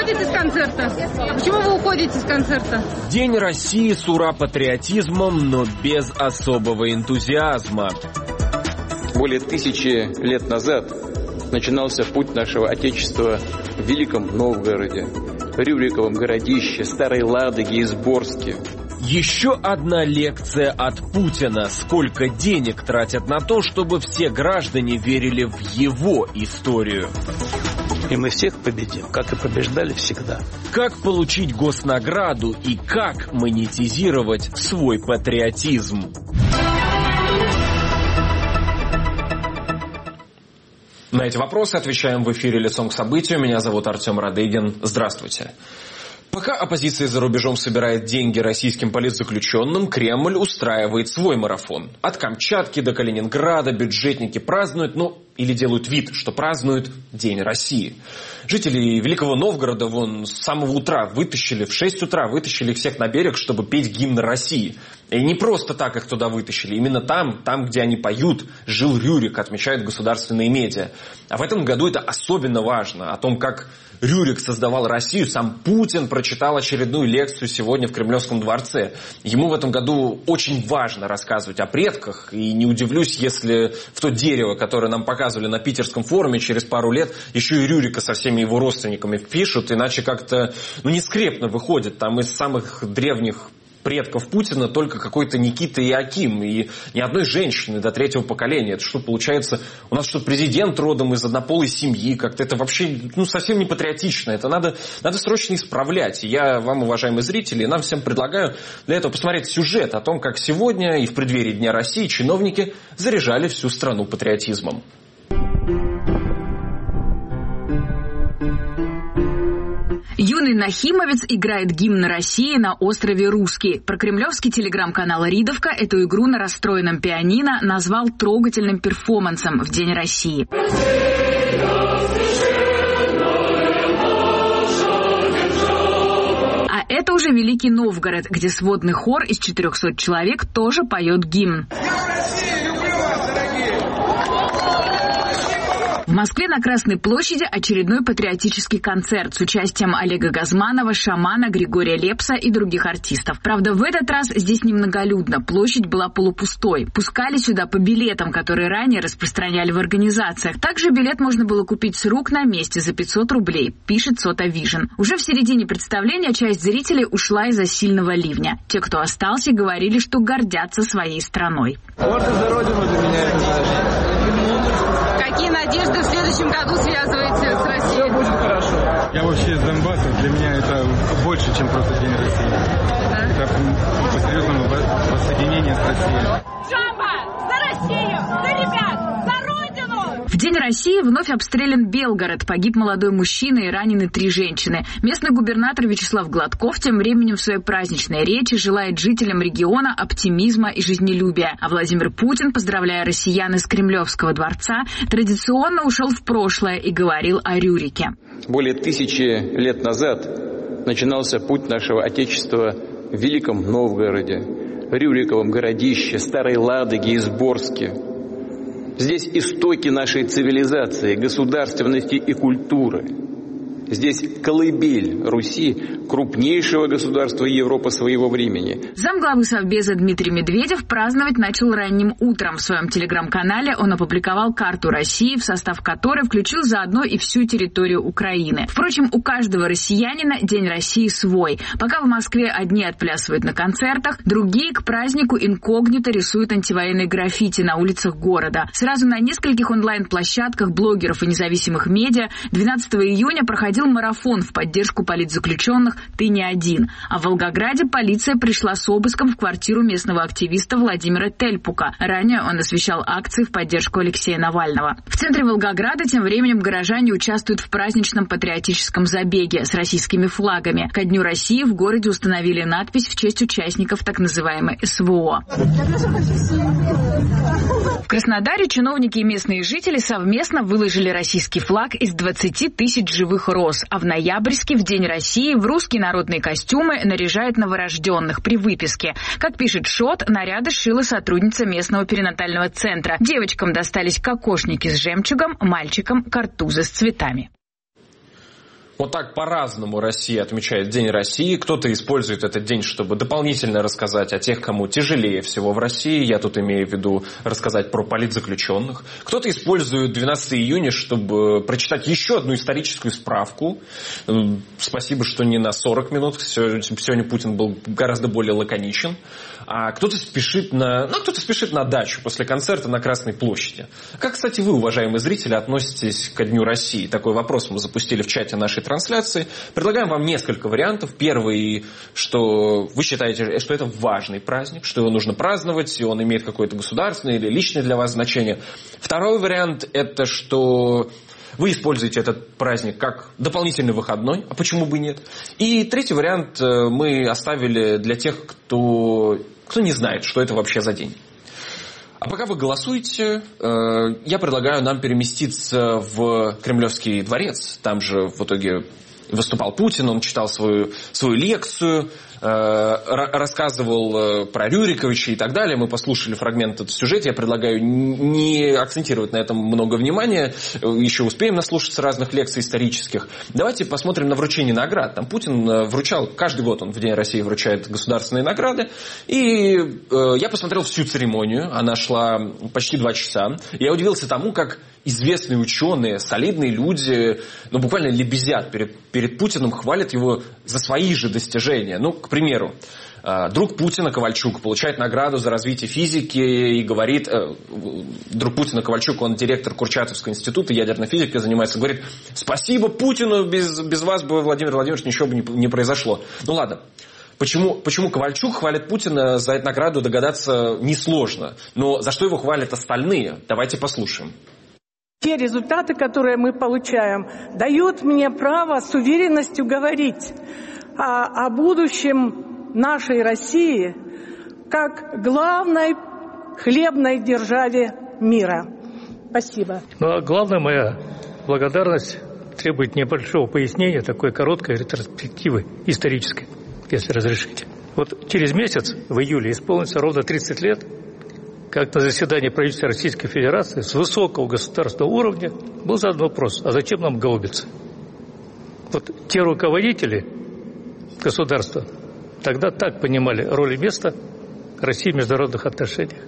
уходит из концерта? Почему вы уходите из концерта? День России с ура-патриотизмом, но без особого энтузиазма. Более 1000 лет назад начинался путь нашего Отечества в Великом Новгороде, Рюриковом Городище, Старой Ладоге и Сборске. Еще одна лекция от Путина. Сколько денег тратят на то, чтобы все граждане верили в его историю. И мы всех победим, как и побеждали всегда. Как получить госнаграду и как монетизировать свой патриотизм? На эти вопросы отвечаем в эфире «Лицом к событию». Меня зовут Артем Радыгин. Здравствуйте. Пока оппозиция за рубежом собирает деньги российским политзаключенным, Кремль устраивает свой марафон. От Камчатки до Калининграда бюджетники празднуют, или делают вид, что празднуют День России. Жители Великого Новгорода с самого утра в 6 утра вытащили всех на берег, чтобы петь гимн России. И не просто так их туда вытащили. Именно там, где они поют, жил Рюрик, отмечают государственные медиа. А в этом году это особенно важно. О том, как Рюрик создавал Россию, сам Путин прочитал очередную лекцию сегодня в Кремлевском дворце. Ему в этом году очень важно рассказывать о предках. И не удивлюсь, если в то дерево, которое нам показывали на Питерском форуме, через пару лет еще и Рюрика со всеми его родственниками впишут. Иначе как-то не скрепно выходит. Там из самых древних предков Путина только какой-то Никита и Аким, и ни одной женщины до 3-го поколения. Это что получается? У нас что, президент родом из однополой семьи? Как-то это вообще совсем не патриотично. Это надо срочно исправлять. И я вам, уважаемые зрители, нам всем предлагаю для этого посмотреть сюжет о том, как сегодня и в преддверии Дня России чиновники заряжали всю страну патриотизмом. Юный нахимовец играет гимн России на острове Русский. Прокремлевский телеграм-канал «Ридовка» эту игру на расстроенном пианино назвал трогательным перформансом в День России. А это уже Великий Новгород, где сводный хор из 400 человек тоже поет гимн. В Москве на Красной площади очередной патриотический концерт с участием Олега Газманова, Шамана, Григория Лепса и других артистов. Правда, в этот раз здесь немноголюдно, площадь была полупустой. Пускали сюда по билетам, которые ранее распространяли в организациях. Также билет можно было купить с рук на месте за 500 рублей, пишет Сота Вижн. Уже в середине представления часть зрителей ушла из-за сильного ливня. Те, кто остался, говорили, что гордятся своей страной. Гордо за родину для меня это значит. Какие надежды в следующем году связываете с Россией? Все будет хорошо. Я вообще из Донбасса. Для меня это больше, чем просто День России. Это по-серьезному воссоединение с Россией. Жаба! За Россию! За ребят! За родину! В День России вновь обстрелян Белгород. Погиб молодой мужчина и ранены 3 женщины. Местный губернатор Вячеслав Гладков тем временем в своей праздничной речи желает жителям региона оптимизма и жизнелюбия. А Владимир Путин, поздравляя россиян из Кремлевского дворца, традиционно ушел в прошлое и говорил о Рюрике. Более 1000 лет назад начинался путь нашего Отечества в Великом Новгороде, Рюриковом Городище, Старой Ладоге и Сборске. Здесь истоки нашей цивилизации, государственности и культуры. Здесь колыбель Руси, крупнейшего государства Европы своего времени. Замглавы Совбеза Дмитрий Медведев праздновать начал ранним утром. В своем телеграм-канале он опубликовал карту России, в состав которой включил заодно и всю территорию Украины. Впрочем, у каждого россиянина День России свой. Пока в Москве одни отплясывают на концертах, другие к празднику инкогнито рисуют антивоенные граффити на улицах города. Сразу на нескольких онлайн-площадках блогеров и независимых медиа 12 июня проходил марафон в поддержку политзаключенных «Ты не один». А в Волгограде полиция пришла с обыском в квартиру местного активиста Владимира Тельпука. Ранее он освещал акции в поддержку Алексея Навального. В центре Волгограда тем временем горожане участвуют в праздничном патриотическом забеге с российскими флагами. Ко Дню России в городе установили надпись в честь участников так называемой СВО. В Краснодаре чиновники и местные жители совместно выложили российский флаг из 20 тысяч живых роз. А в ноябрьске, в День России, в русские народные костюмы наряжают новорожденных при выписке. Как пишет ШОТ, наряды сшила сотрудница местного перинатального центра. Девочкам достались кокошники с жемчугом, мальчикам – картузы с цветами. Вот так по-разному Россия отмечает День России. Кто-то использует этот день, чтобы дополнительно рассказать о тех, кому тяжелее всего в России. Я тут имею в виду рассказать про политзаключенных. Кто-то использует 12 июня, чтобы прочитать еще одну историческую справку. Спасибо, что не на 40 минут. Сегодня Путин был гораздо более лаконичен. А кто-то спешит на дачу после концерта на Красной площади. Как, кстати, вы, уважаемые зрители, относитесь ко Дню России? Такой вопрос мы запустили в чате нашей трансляции. Предлагаем вам несколько вариантов. Первый, что вы считаете, что это важный праздник, что его нужно праздновать, и он имеет какое-то государственное или личное для вас значение. Второй вариант – это что вы используете этот праздник как дополнительный выходной, а почему бы нет? И третий вариант мы оставили для тех, кто не знает, что это вообще за день. А пока вы голосуете, я предлагаю нам переместиться в Кремлевский дворец. Там же в итоге выступал Путин, он читал свою лекцию, рассказывал про Рюриковича и так далее. Мы послушали фрагмент этого сюжета. Я предлагаю не акцентировать на этом много внимания. Еще успеем наслушаться разных лекций исторических. Давайте посмотрим на вручение наград. Там Путин вручал, каждый год он в День России вручает государственные награды. И я посмотрел всю церемонию. Она шла почти 2 часа. Я удивился тому, как известные ученые, солидные люди, буквально лебезят перед Путиным, хвалят его за свои же достижения. К примеру, друг Путина Ковальчук получает награду за развитие физики и говорит, друг Путина Ковальчук, он директор Курчатовского института ядерной физики, занимается, говорит, спасибо Путину, без вас бы, Владимир Владимирович, ничего бы не произошло. Ладно. Почему Ковальчук хвалит Путина за эту награду, догадаться несложно. Но за что его хвалят остальные? Давайте послушаем. Те результаты, которые мы получаем, дают мне право с уверенностью говорить о будущем нашей России как главной хлебной державе мира. Спасибо. А главная моя благодарность требует небольшого пояснения, такой короткой ретроспективы исторической, если разрешите. Через месяц, в июле, исполнится ровно 30 лет, как на заседании правительства Российской Федерации с высокого государственного уровня был задан вопрос, а зачем нам гаубицы? Те руководители государства тогда так понимали роль и место России в международных отношениях.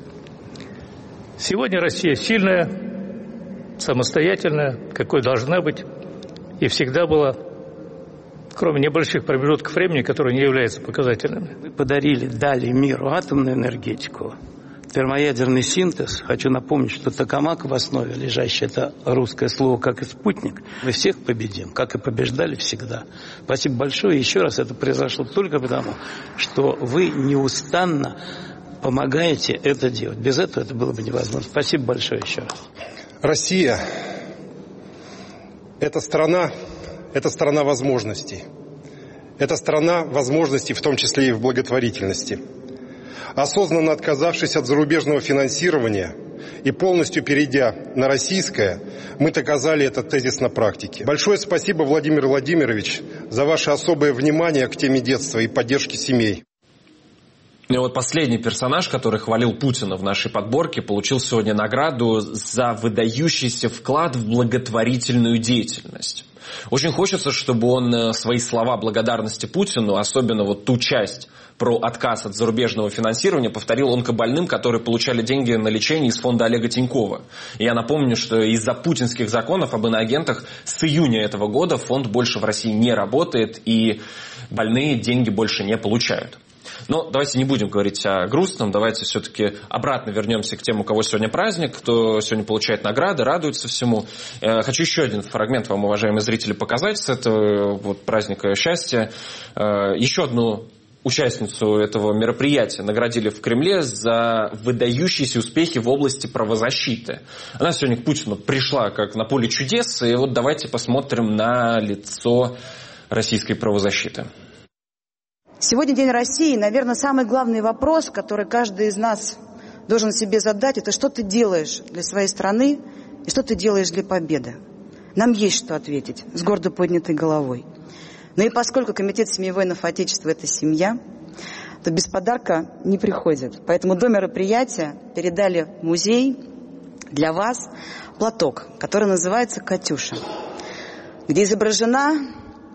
Сегодня Россия сильная, самостоятельная, какой должна быть, и всегда была, кроме небольших промежутков времени, которые не являются показательными. Вы дали миру атомную энергетику, термоядерный синтез. Хочу напомнить, что токамак в основе лежащий, это русское слово, как и спутник. Мы всех победим, как и побеждали всегда. Спасибо большое. Еще раз, это произошло только потому, что вы неустанно помогаете это делать. Без этого это было бы невозможно. Спасибо большое еще раз. Россия – это страна возможностей. Это страна возможностей, в том числе и в благотворительности. Осознанно отказавшись от зарубежного финансирования и полностью перейдя на российское, мы доказали этот тезис на практике. Большое спасибо, Владимир Владимирович, за ваше особое внимание к теме детства и поддержки семей. И последний персонаж, который хвалил Путина в нашей подборке, получил сегодня награду за выдающийся вклад в благотворительную деятельность. Очень хочется, чтобы он свои слова благодарности Путину, особенно ту часть про отказ от зарубежного финансирования, повторил онкобольным, которые получали деньги на лечение из фонда Олега Тинькова. И я напомню, что из-за путинских законов об иноагентах с июня этого года фонд больше в России не работает, и больные деньги больше не получают. Но давайте не будем говорить о грустном, давайте все-таки обратно вернемся к тем, у кого сегодня праздник, кто сегодня получает награды, радуется всему. Хочу еще один фрагмент вам, уважаемые зрители, показать с этого праздника счастья. Еще одну участницу этого мероприятия наградили в Кремле за выдающиеся успехи в области правозащиты. Она сегодня к Путину пришла как на поле чудес, и давайте посмотрим на лицо российской правозащиты. Сегодня День России, наверное, самый главный вопрос, который каждый из нас должен себе задать, это что ты делаешь для своей страны и что ты делаешь для победы. Нам есть что ответить с гордо поднятой головой. Ну и поскольку Комитет семьи воинов Отечества – это семья, то без подарка не приходит. Поэтому до мероприятия передали в музей для вас платок, который называется «Катюша», где изображена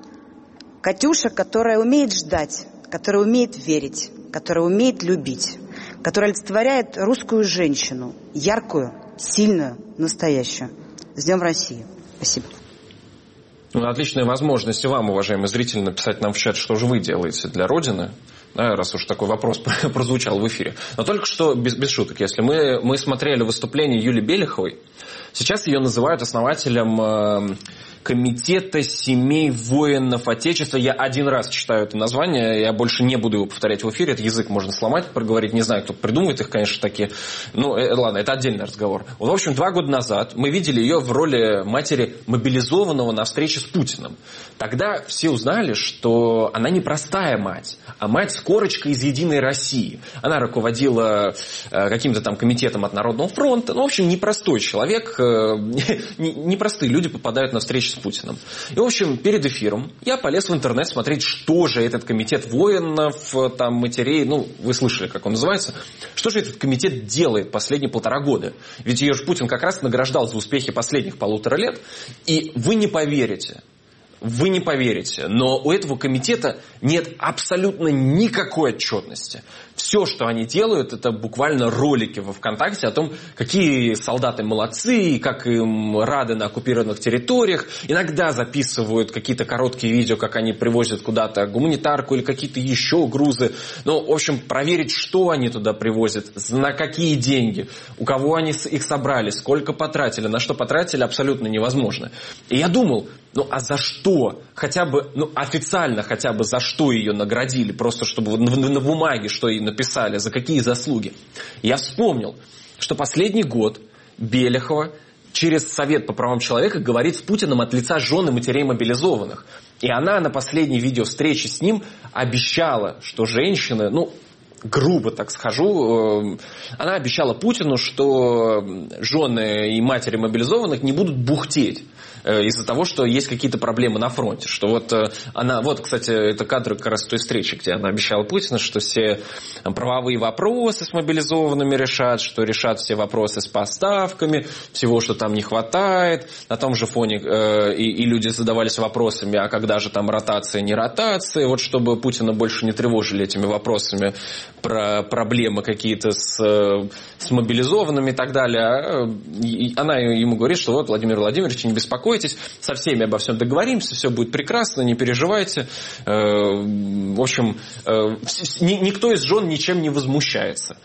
Катюша, которая умеет ждать, которая умеет верить, которая умеет любить, которая олицетворяет русскую женщину, яркую, сильную, настоящую. С Днем России. Спасибо. Отличная возможность и вам, уважаемые зрители, написать нам в чат, что же вы делаете для Родины, да, раз уж такой вопрос прозвучал в эфире. Но только что, без шуток, если мы смотрели выступление Юлии Белиховой, сейчас ее называют основателем Комитета семей воинов Отечества. Я один раз читаю это название, я больше не буду его повторять в эфире, этот язык можно сломать, проговорить, не знаю, кто придумывает их, конечно, такие. Ну, ладно, это отдельный разговор. В общем, 2 года назад мы видели ее в роли матери мобилизованного на встрече с Путиным. Тогда все узнали, что она не простая мать, а мать с корочкой из «Единой России». Она руководила каким-то там комитетом от Народного фронта. Ну, в общем, непростой человек, непростые люди попадают на встречи с Путиным. И, в общем, перед эфиром я полез в интернет смотреть, что же этот комитет воинов, там, матерей, ну, вы слышали, как он называется, что же этот комитет делает последние 1,5 года. Ведь ее же Путин как раз награждал за успехи последних 1,5 лет. И вы не поверите, но у этого комитета нет абсолютно никакой отчетности. Все, что они делают, это буквально ролики во ВКонтакте о том, какие солдаты молодцы, как им рады на оккупированных территориях. Иногда записывают какие-то короткие видео, как они привозят куда-то гуманитарку или какие-то еще грузы. Ну, в общем, проверить, что они туда привозят, на какие деньги, у кого они их собрали, сколько потратили, на что потратили, абсолютно невозможно. И я думал, ну а за что? Хотя бы, ну официально хотя бы за что ее наградили, просто чтобы на бумаге что ей написали, за какие заслуги. Я вспомнил, что последний год Белихова через Совет по правам человека говорит с Путиным от лица жен и матерей мобилизованных. И она на последней видеовстрече с ним обещала, что женщины, ну, грубо так скажу, она обещала Путину, что жены и матери мобилизованных не будут бухтеть из-за того, что есть какие-то проблемы на фронте. Что вот она, вот, кстати, это кадры как раз той встречи, где она обещала Путину, что все правовые вопросы с мобилизованными решат, что решат все вопросы с поставками, всего, что там не хватает. На том же фоне и люди задавались вопросами, а когда же там ротация, не ротация, вот чтобы Путина больше не тревожили этими вопросами про проблемы какие-то с мобилизованными и так далее. И она ему говорит, что вот, Владимир Владимирович, не беспокойтесь, со всеми обо всем договоримся, все будет прекрасно, не переживайте. В общем, никто из жен ничем не возмущается.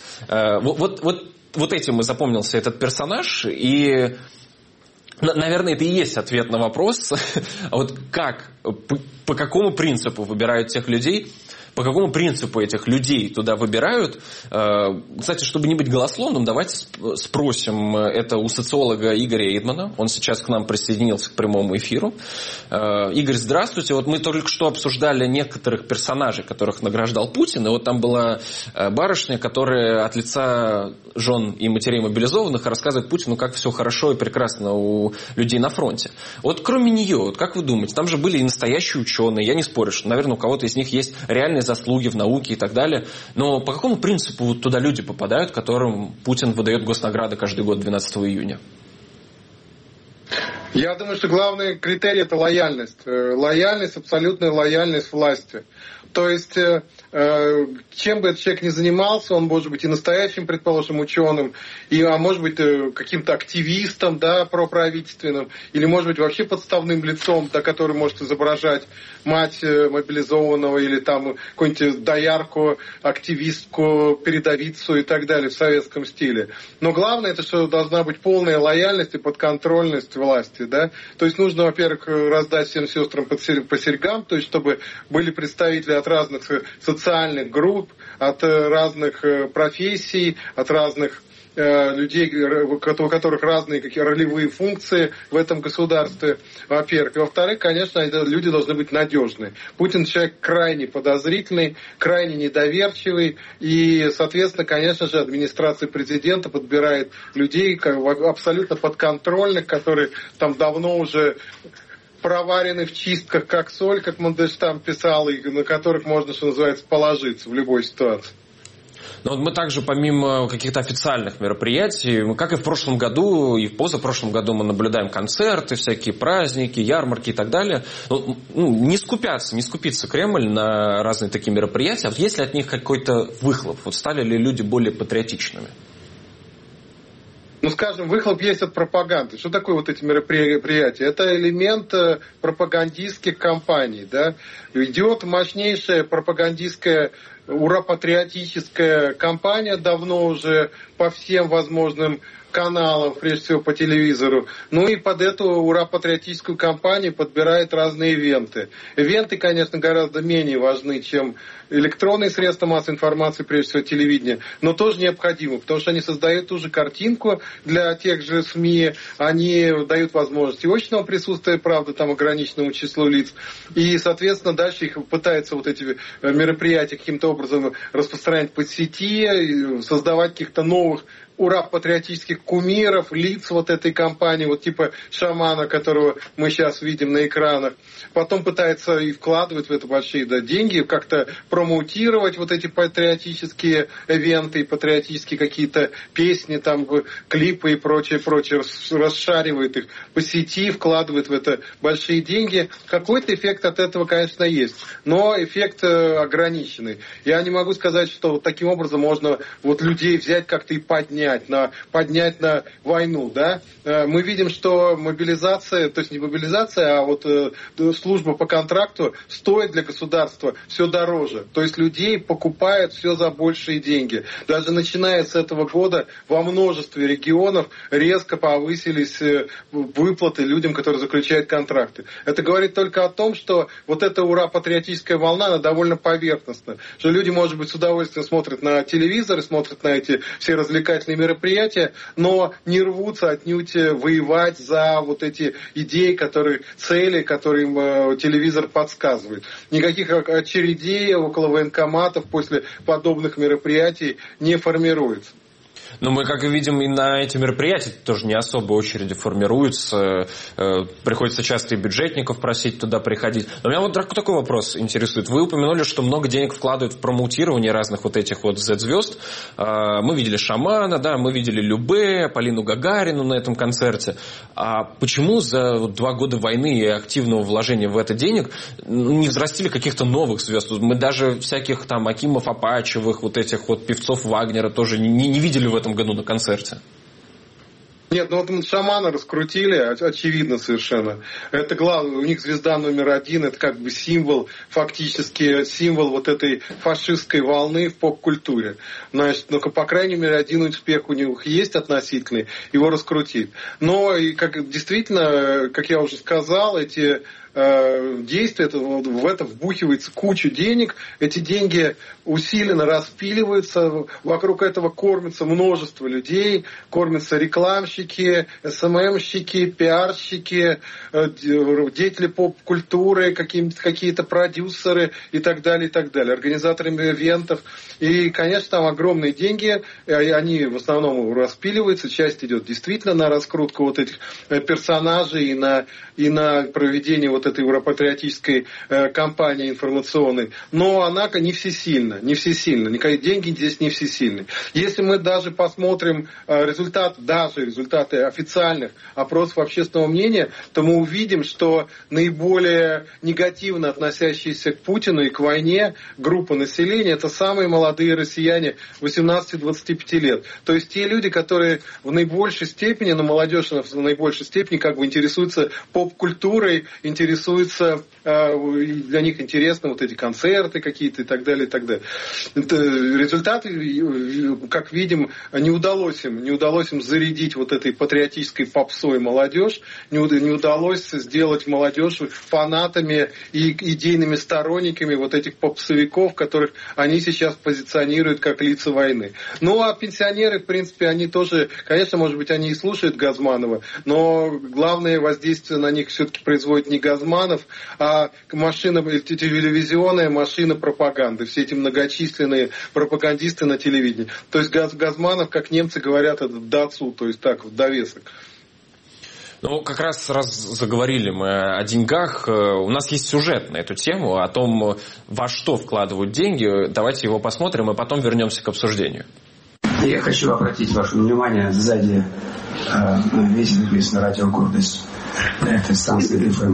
Вот этим и запомнился этот персонаж, и, наверное, это и есть ответ на вопрос, вот как, по какому принципу выбирают тех людей, по какому принципу этих людей туда выбирают. Кстати, чтобы не быть голословным, давайте спросим это у социолога Игоря Эйдмана. Он сейчас к нам присоединился к прямому эфиру. Игорь, здравствуйте. Вот мы только что обсуждали некоторых персонажей, которых награждал Путин. И вот там была барышня, которая от лица жен и матерей мобилизованных рассказывает Путину, как все хорошо и прекрасно у людей на фронте. Вот кроме нее, вот как вы думаете, там же были и настоящие ученые. Я не спорю, что, наверное, у кого-то из них есть реальные заслуги в науке и так далее. Но по какому принципу вот туда люди попадают, которым Путин выдает госнаграды каждый год 12 июня? Я думаю, что главный критерий – это лояльность. Лояльность, абсолютная лояльность власти. То есть, чем бы этот человек ни занимался, он может быть и настоящим, предположим, ученым, а может быть каким-то активистом, да, проправительственным, или может быть вообще подставным лицом, да, который может изображать мать мобилизованного или там какую-нибудь доярку, активистку, передовицу и так далее в советском стиле. Но главное, это что должна быть полная лояльность и подконтрольность власти, да. То есть нужно, во-первых, раздать всем сестрам по серьгам, то есть чтобы были представители от разных социальных групп, от разных профессий, от разных людей, у которых разные какие ролевые функции в этом государстве, во-первых. И во-вторых, конечно, люди должны быть надежные. Путин человек крайне подозрительный, крайне недоверчивый, и, соответственно, конечно же, администрация президента подбирает людей абсолютно подконтрольных, которые там давно уже проварены в чистках, как соль, как Мандельштам писал, и на которых можно, что называется, положиться в любой ситуации. Но вот мы также, помимо каких-то официальных мероприятий, как и в прошлом году, и в позапрошлом году мы наблюдаем концерты, всякие праздники, ярмарки и так далее. Не скупится Кремль на разные такие мероприятия. А вот есть ли от них какой-то выхлоп? Вот стали ли люди более патриотичными? Скажем, выхлоп есть от пропаганды. Что такое вот эти мероприятия? Это элемент пропагандистских кампаний. Да? Идет мощнейшая пропагандистская ура-патриотическая кампания давно уже по всем возможным каналам, прежде всего по телевизору. И под эту ура-патриотическую кампанию подбирают разные ивенты. Ивенты, конечно, гораздо менее важны, чем электронные средства массовой информации, прежде всего телевидение, но тоже необходимы, потому что они создают ту же картинку для тех же СМИ, они дают возможность очного присутствия, правда, там ограниченному числу лиц, и, соответственно, дальше их пытаются вот эти мероприятия каким-то образом распространять по сети, создавать каких-то новых ура-патриотических кумиров, лиц вот этой кампании, вот типа шамана, которого мы сейчас видим на экранах. Потом пытается и вкладывать в это большие деньги, как-то промоутировать вот эти патриотические ивенты, патриотические какие-то песни, там, клипы и прочее, расшаривает их по сети, вкладывает в это большие деньги. Какой-то эффект от этого, конечно, есть, но эффект ограниченный. Я не могу сказать, что вот таким образом можно вот людей взять как-то и поднять на войну, да. Мы видим, что мобилизация, то есть не мобилизация, а вот служба по контракту стоит для государства все дороже. То есть людей покупают все за большие деньги. Даже начиная с этого года во множестве регионов резко повысились выплаты людям, которые заключают контракты. Это говорит только о том, что вот эта ура-патриотическая волна, она довольно поверхностна. Что люди, может быть, с удовольствием смотрят на телевизор, смотрят на эти все развлекательные мероприятия, но не рвутся отнюдь воевать за вот эти идеи, цели, которые им телевизор подсказывает. Никаких очередей около военкоматов после подобных мероприятий не формируется. Но мы, как и видим, и на эти мероприятия тоже не особо очереди формируются. Приходится часто и бюджетников просить туда приходить. Но меня вот такой вопрос интересует. Вы упомянули, что много денег вкладывают в промоутирование разных вот этих вот Z-звезд. Мы видели Шамана, да, мы видели Любэ, Полину Гагарину на этом концерте. А почему за 2 года войны и активного вложения в это денег не взрастили каких-то новых звезд? Мы даже всяких там Акимов, Апачевых, вот этих вот певцов Вагнера тоже не видели в этом году на концерте. Нет, вот Шамана раскрутили, очевидно совершенно. Это главное, у них звезда номер 1, это как бы символ, фактически символ вот этой фашистской волны в поп-культуре. Значит, по крайней мере, один успех у них есть относительный, его раскрутить. Но и действительно, как я уже сказал, эти действия, в это вбухивается куча денег, эти деньги усиленно распиливаются, вокруг этого кормится множество людей, кормятся рекламщики, СММщики, пиарщики, деятели поп-культуры, какие-то продюсеры и так далее, организаторы ивентов. И, конечно, там огромные деньги, они в основном распиливаются, часть идет действительно на раскрутку вот этих персонажей и на проведение вот этой ура-патриотической кампании информационной. Но она не всесильна. Деньги здесь не всесильны. Если мы даже посмотрим результаты официальных опросов общественного мнения, то мы увидим, что наиболее негативно относящиеся к Путину и к войне группа населения — это самые молодые россияне 18-25 лет. То есть те люди, которые в наибольшей степени, молодежь в наибольшей степени интересуются поп-культурой, интересуются, для них интересны вот эти концерты какие-то и так далее, и так далее. Результаты, как видим, не удалось им зарядить вот этой патриотической попсой молодежь, не удалось сделать молодежь фанатами и идейными сторонниками вот этих попсовиков, которых они сейчас позиционируют как лица войны. Ну, а пенсионеры, в принципе, они тоже, конечно, может быть, они и слушают Газманова, но главное воздействие на них все-таки производит не Газманов, а телевизионная машина пропаганды, все эти многочисленные пропагандисты на телевидении. То есть Газманов, как немцы говорят, это дацу, то есть так, в довесок. Ну, как раз заговорили мы о деньгах, у нас есть сюжет на эту тему, о том, во что вкладывают деньги. Давайте его посмотрим, и потом вернемся к обсуждению. Я хочу обратить ваше внимание, сзади весит написано «Радио Гордость». Это Сан-Свет ФМ.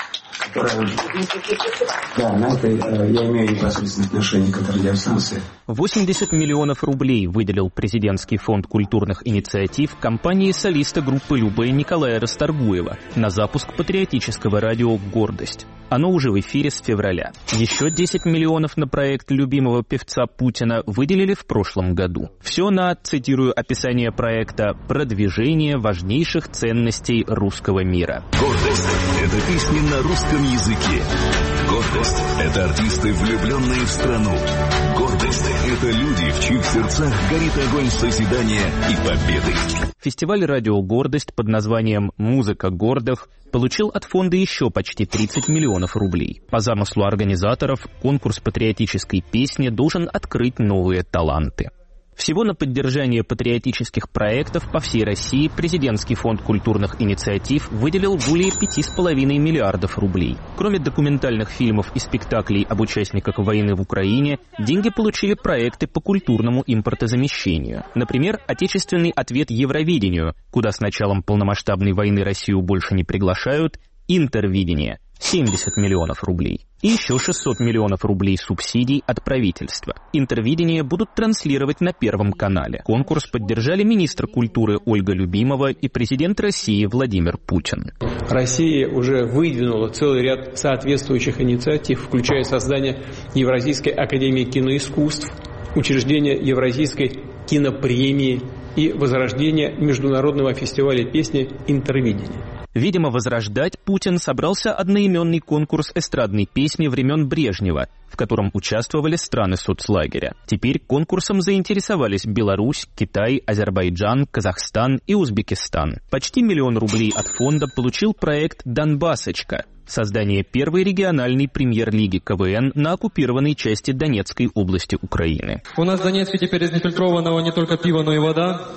Да, на это я имею непосредственное отношение к этой радиостанции. 80 миллионов рублей выделил президентский фонд культурных инициатив компании солиста группы Любэ Николая Расторгуева на запуск патриотического радио «Гордость». Оно уже в эфире с февраля. Еще 10 миллионов на проект любимого певца Путина выделили в прошлом году. Все на, цитирую описание проекта, «продвижение важнейших ценностей русского мира». «Гордость» — это песни на русском языке. «Гордость» — это артисты, влюбленные в страну. «Гордость» — это люди, в чьих сердцах горит огонь созидания и победы. Фестиваль «Радио Гордость» под названием «Музыка гордых» получил от фонда еще почти 30 миллионов рублей. По замыслу организаторов, конкурс патриотической песни должен открыть новые таланты. Всего на поддержание патриотических проектов по всей России президентский фонд культурных инициатив выделил более 5,5 миллиардов рублей. Кроме документальных фильмов и спектаклей об участниках войны в Украине, деньги получили проекты по культурному импортозамещению. Например, отечественный ответ Евровидению, куда с началом полномасштабной войны Россию больше не приглашают, Интервидение – 70 миллионов рублей. И еще 600 миллионов рублей субсидий от правительства. Интервидение будут транслировать на Первом канале. Конкурс поддержали министр культуры Ольга Любимова и президент России Владимир Путин. Россия уже выдвинула целый ряд соответствующих инициатив, включая создание Евразийской академии киноискусств, учреждение Евразийской кинопремии и возрождение международного фестиваля песни «Интервидение». Видимо, возрождать Путин собрался одноименный конкурс эстрадной песни времен Брежнева, в котором участвовали страны соцлагеря. Теперь конкурсом заинтересовались Беларусь, Китай, Азербайджан, Казахстан и Узбекистан. Почти 1 миллион рублей от фонда получил проект «Донбассочка» — создание первой региональной премьер-лиги КВН на оккупированной части Донецкой области Украины. У нас в Донецке теперь из нефильтрованного не только пиво, но и вода.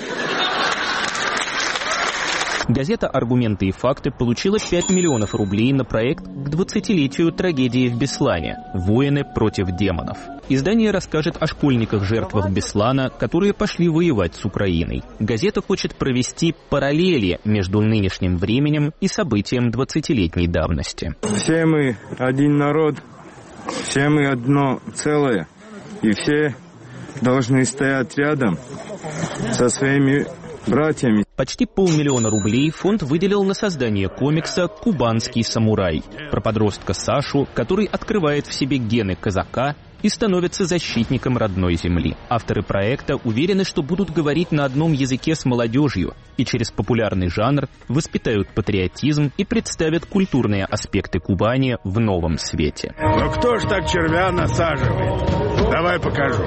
Газета «Аргументы и факты» получила 5 миллионов рублей на проект к 20-летию трагедии в Беслане «Воины против демонов». Издание расскажет о школьниках-жертвах Беслана, которые пошли воевать с Украиной. Газета хочет провести параллели между нынешним временем и событием 20-летней давности. Все мы один народ, все мы одно целое, и все должны стоять рядом со своими братьями. Почти 500 000 рублей фонд выделил на создание комикса «Кубанский самурай» про подростка Сашу, который открывает в себе гены казака и становится защитником родной земли. Авторы проекта уверены, что будут говорить на одном языке с молодежью и через популярный жанр воспитают патриотизм и представят культурные аспекты Кубани в новом свете. Но кто ж так червя насаживает? Давай покажу.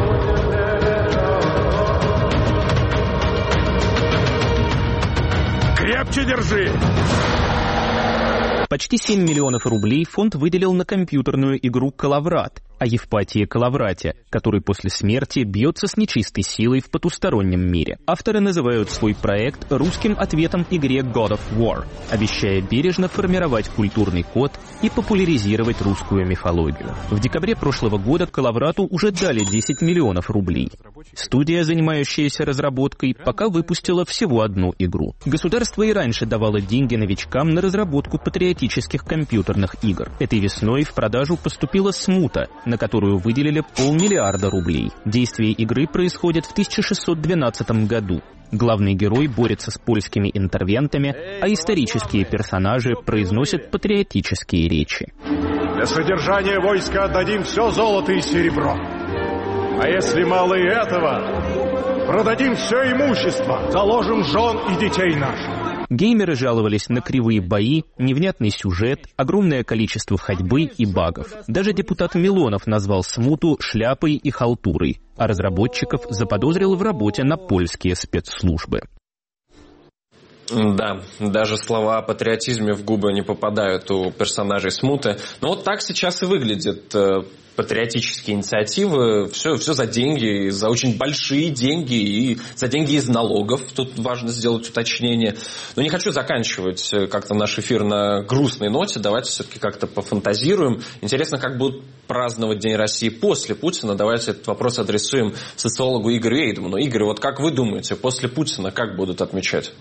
Крепче держи! Почти 7 миллионов рублей фонд выделил на компьютерную игру «Калаврат» о Евпатии Калаврате, который после смерти бьется с нечистой силой в потустороннем мире. Авторы называют свой проект русским ответом игре God of War, обещая бережно формировать культурный код и популяризировать русскую мифологию. В декабре прошлого года Калаврату уже дали 10 миллионов рублей. Студия, занимающаяся разработкой, пока выпустила всего одну игру. Государство и раньше давало деньги новичкам на разработку патриотических компьютерных игр. Этой весной в продажу поступила «Смута», на которую выделили 500 миллиарда рублей. Действие игры происходит в 1612 году. Главный герой борется с польскими интервентами, а исторические персонажи произносят патриотические речи. Для содержания войска отдадим все золото и серебро. А если мало и этого, продадим все имущество, заложим жен и детей наших. Геймеры жаловались на кривые бои, невнятный сюжет, огромное количество ходьбы и багов. Даже депутат Милонов назвал «Смуту» шляпой и халтурой, а разработчиков заподозрил в работе на польские спецслужбы. Да, даже слова о патриотизме в губы не попадают у персонажей «Смуты». Но вот так сейчас и выглядит патриотические инициативы, все за деньги, за очень большие деньги и за деньги из налогов. Тут важно сделать уточнение. Но не хочу заканчивать как-то наш эфир на грустной ноте. Давайте все-таки как-то пофантазируем. Интересно, как будут праздновать День России после Путина. Давайте этот вопрос адресуем социологу Игорю Эйдману. Игорь, вот как вы думаете, после Путина как будут отмечать?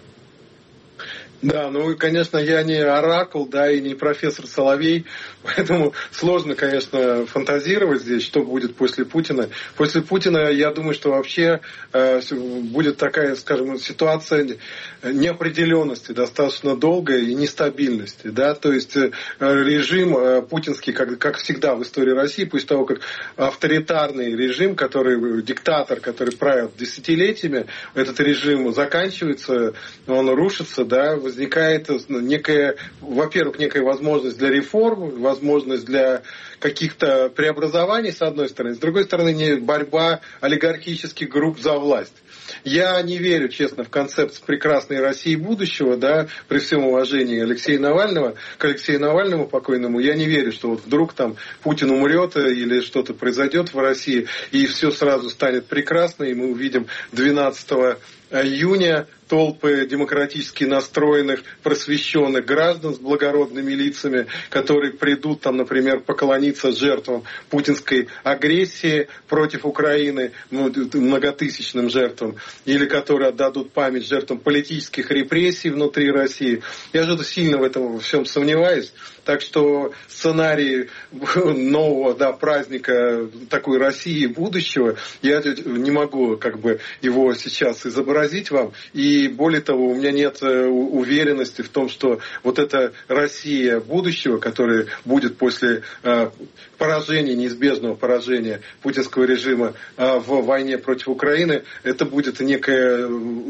Да, ну, конечно, я не оракул, да, и не профессор Соловей, поэтому сложно, конечно, фантазировать здесь, что будет после Путина. После Путина, я думаю, что вообще будет такая, скажем, ситуация неопределенности, достаточно долгой и нестабильности, да, то есть режим путинский, как всегда в истории России, после того, как авторитарный режим, диктатор, который правит десятилетиями, этот режим заканчивается, он рушится, да, возникает некая, во-первых, некая возможность для реформ, возможность для каких-то преобразований, с одной стороны, с другой стороны, борьба олигархических групп за власть. Я не верю, честно, в концепцию прекрасной России будущего, да, при всем уважении к Алексею Навальному покойному, я не верю, что вот вдруг там Путин умрет или что-то произойдет в России, и все сразу станет прекрасно, и мы увидим 12 июня толпы демократически настроенных, просвещенных граждан с благородными лицами, которые придут там, например, поклониться жертвам путинской агрессии против Украины, многотысячным жертвам, или которые отдадут память жертвам политических репрессий внутри России. Я же сильно в этом всем сомневаюсь. Так что сценарий нового, да, праздника такой России будущего, я не могу его сейчас изобразить вам. И более того, у меня нет уверенности в том, что вот эта Россия будущего, которая будет после поражения, неизбежного поражения путинского режима в войне против Украины, это будет некое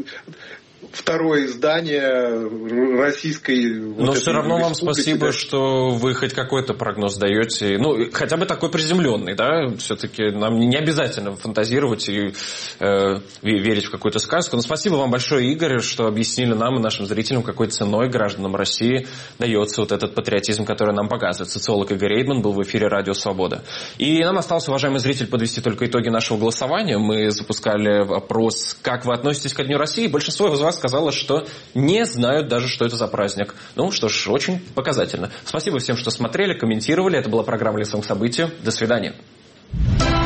второе издание российской... Но все равно вам спасибо, да, что вы хоть какой-то прогноз даете. Ну, хотя бы такой приземленный, да? Все-таки нам не обязательно фантазировать и верить в какую-то сказку. Но спасибо вам большое, Игорь, что объяснили нам и нашим зрителям, какой ценой гражданам России дается вот этот патриотизм, который нам показывает. Социолог Игорь Эйдман был в эфире «Радио Свобода». И нам осталось, уважаемый зритель, подвести только итоги нашего голосования. Мы запускали вопрос, как вы относитесь ко Дню России. Большинство из вас сказала, что не знают даже, что это за праздник. Ну что ж, очень показательно. Спасибо всем, что смотрели, комментировали. Это была программа «Лицом к событию». До свидания.